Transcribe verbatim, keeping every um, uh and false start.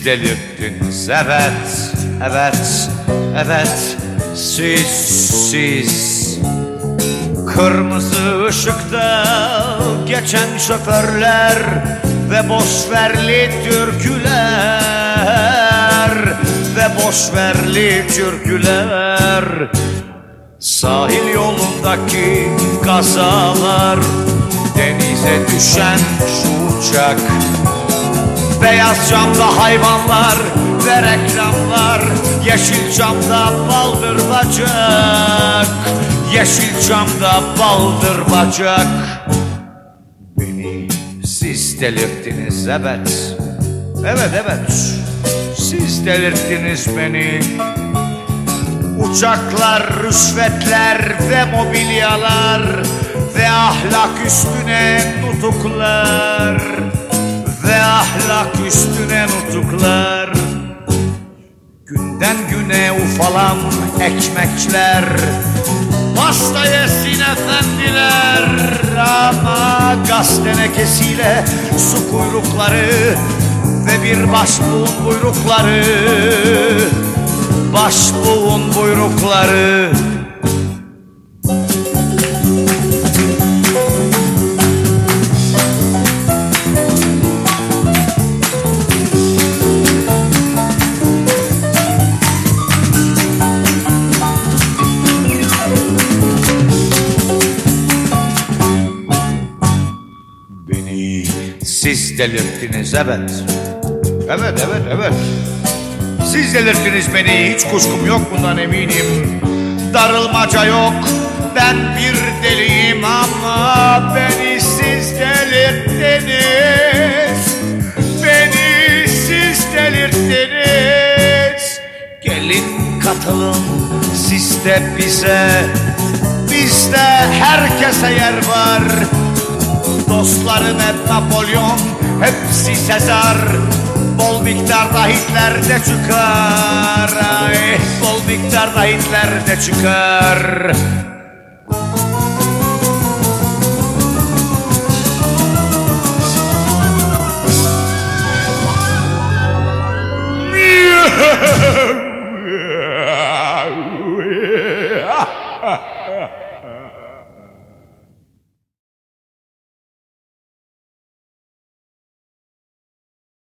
delirttiniz. Evet, evet, evet. Siz, siz. Kırmızı ışıkta geçen şoförler ve boşverli türküler ve boşverli türküler. Sahil yolundaki kazalar, denize düşen şu uçak, beyaz camda hayvanlar ve reklamlar, yeşil camda baldır bacak, yeşil camda baldır bacak. Beni siz delirttiniz, evet, evet, evet, siz delirttiniz beni. Uçaklar, rüşvetler ve mobilyalar ve ahlak üstüne nutuklar ve ahlak üstüne nutuklar. Günden güne ufalan ekmekler, pasta yesin efendiler, ama gaz tenekesiyle su kuyrukları ve bir başbuğun buyrukları, başbuğun buyrukları. Beni siz delirttiniz, evet. Evet, evet, evet. Siz delirttiniz beni, hiç kuşkum yok, bundan eminim. Darılmaca yok, ben bir deliyim ama beni siz delirttiniz. Beni siz delirttiniz. Gelin katılın siz de bize, bizde herkese yer var. Dostlarım hep Napolyon, hepsi Sezar. Bol miktarda Hitler de çıkar, ay, bol miktarda Hitler de çıkar.